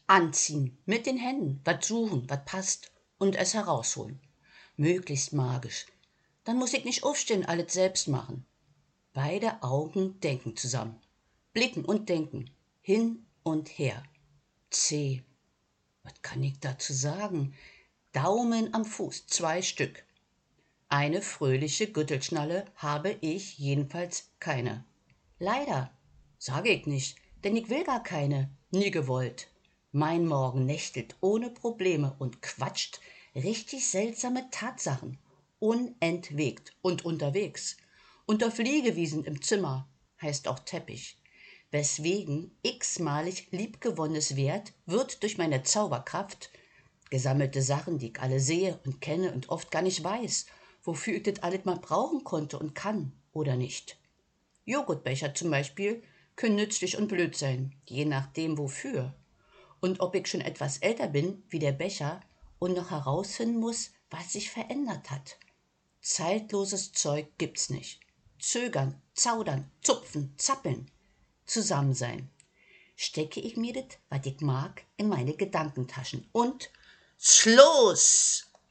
Anziehen, mit den Händen, was suchen, was passt und es herausholen. Möglichst magisch. Dann muss ich nicht aufstehen, alles selbst machen. Beide Augen denken zusammen. Blicken und denken. Hin und her. C. Was kann ich dazu sagen? Daumen am Fuß, 2 Stück. Eine fröhliche Gürtelschnalle habe ich jedenfalls keine. Leider, sage ich nicht, denn ich will gar keine, nie gewollt. Mein Morgen nächtelt ohne Probleme und quatscht richtig seltsame Tatsachen, unentwegt und unterwegs. Unter Fliegewiesen im Zimmer heißt auch Teppich, weswegen x-malig liebgewonnenes Wert wird durch meine Zauberkraft, gesammelte Sachen, die ich alle sehe und kenne und oft gar nicht weiß, wofür ich das alles mal brauchen konnte und kann oder nicht. Joghurtbecher zum Beispiel können nützlich und blöd sein, je nachdem wofür. Und ob ich schon etwas älter bin wie der Becher und noch herausfinden muss, was sich verändert hat. Zeitloses Zeug gibt's nicht. Zögern, zaudern, zupfen, zappeln, zusammen sein. Stecke ich mir das, was ich mag, in meine Gedankentaschen und Schluss!